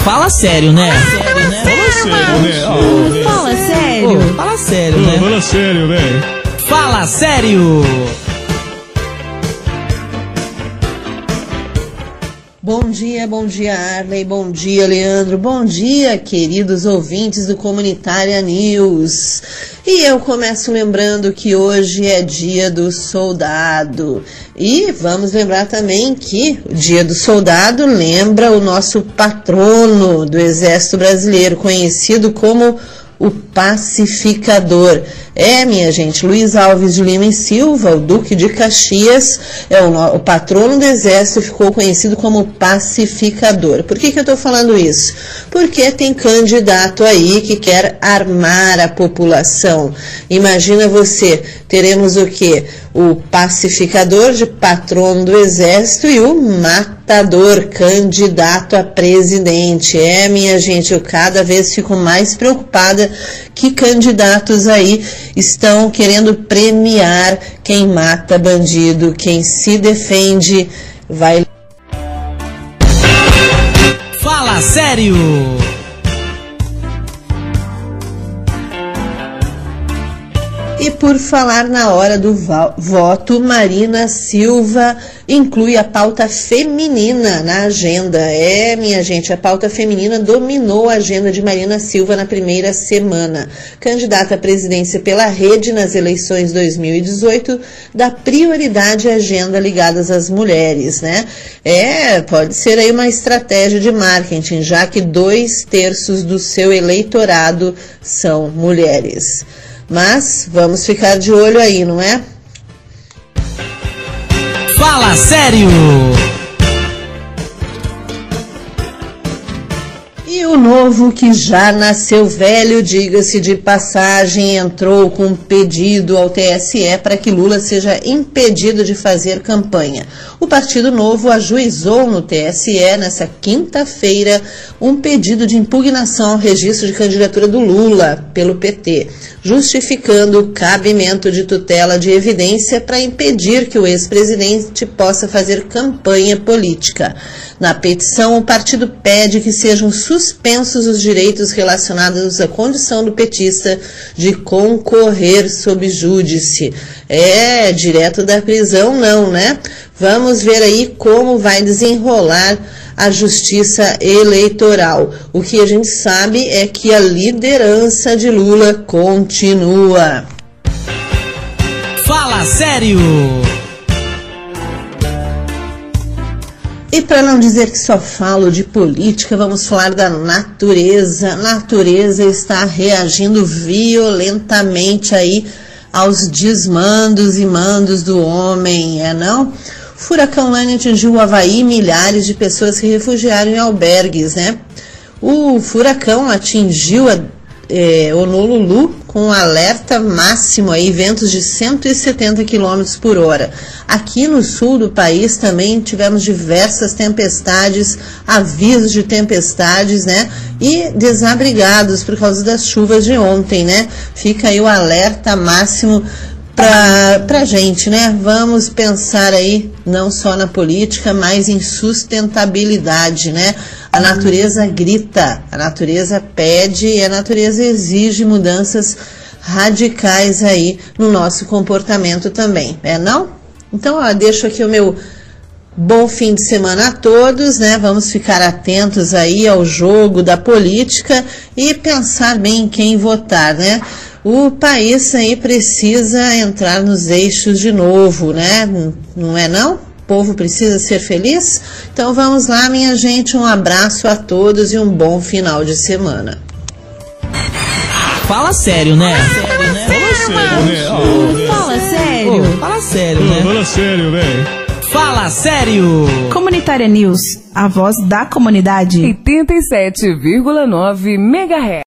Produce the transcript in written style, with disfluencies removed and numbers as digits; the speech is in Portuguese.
Fala sério, né? Fala sério. Fala sério, né? Fala sério, velho. Fala sério. Bom dia Arley, bom dia Leandro, bom dia queridos ouvintes do Comunitária News. E eu começo lembrando que hoje é dia do soldado. E vamos lembrar também que o dia do soldado lembra o nosso patrono do Exército Brasileiro, conhecido como o pacificador. Minha gente, Luiz Alves de Lima e Silva, o Duque de Caxias, o patrono do Exército, ficou conhecido como pacificador. Por que eu estou falando isso? Porque tem candidato aí que quer armar a população. Imagina você, teremos o quê? O pacificador de patrono do Exército e o matador, candidato a presidente. Minha gente, eu cada vez fico mais preocupada que candidatos aí estão querendo premiar quem mata bandido, quem se defende, vai... Fala sério! E por falar na hora do voto, Marina Silva inclui a pauta feminina na agenda. Minha gente, a pauta feminina dominou a agenda de Marina Silva na primeira semana. Candidata à presidência pela Rede nas eleições 2018, dá prioridade à agenda ligadas às mulheres, né? Pode ser aí uma estratégia de marketing, já que 2/3 do seu eleitorado são mulheres. Mas vamos ficar de olho aí, não é? Fala sério! E o novo que já nasceu velho, diga-se de passagem, entrou com um pedido ao TSE para que Lula seja impedido de fazer campanha. O Partido Novo ajuizou no TSE, nessa quinta-feira, um pedido de impugnação ao registro de candidatura do Lula pelo PT, justificando o cabimento de tutela de evidência para impedir que o ex-presidente possa fazer campanha política. Na petição, o partido pede que sejam suspensos os direitos relacionados à condição do petista de concorrer sob júdice. Direto da prisão não, né? Vamos ver aí como vai desenrolar a justiça eleitoral. O que a gente sabe é que a liderança de Lula continua. Fala sério! E para não dizer que só falo de política, vamos falar da natureza. A natureza está reagindo violentamente aí aos desmandos e mandos do homem, não? O furacão Lani atingiu o Havaí e milhares de pessoas se refugiaram em albergues, né? O furacão atingiu Honolulu com um alerta máximo aí, ventos de 170 km por hora. Aqui no sul do país também tivemos diversas tempestades, avisos de tempestades, né? E desabrigados por causa das chuvas de ontem, né? Fica aí o alerta máximo pra gente, né? Vamos pensar aí não só na política, mas em sustentabilidade, né? A natureza grita, a natureza pede e a natureza exige mudanças radicais aí no nosso comportamento também, não? Então, deixo aqui o meu bom fim de semana a todos, né? Vamos ficar atentos aí ao jogo da política e pensar bem em quem votar, né? O país aí precisa entrar nos eixos de novo, né? Não é não? O povo precisa ser feliz? Então vamos lá, minha gente, um abraço a todos e um bom final de semana. Fala sério, né? Fala sério. Fala sério, né? Fala sério, velho. Fala sério! Comunitária News, a voz da comunidade. 87,9 MHz.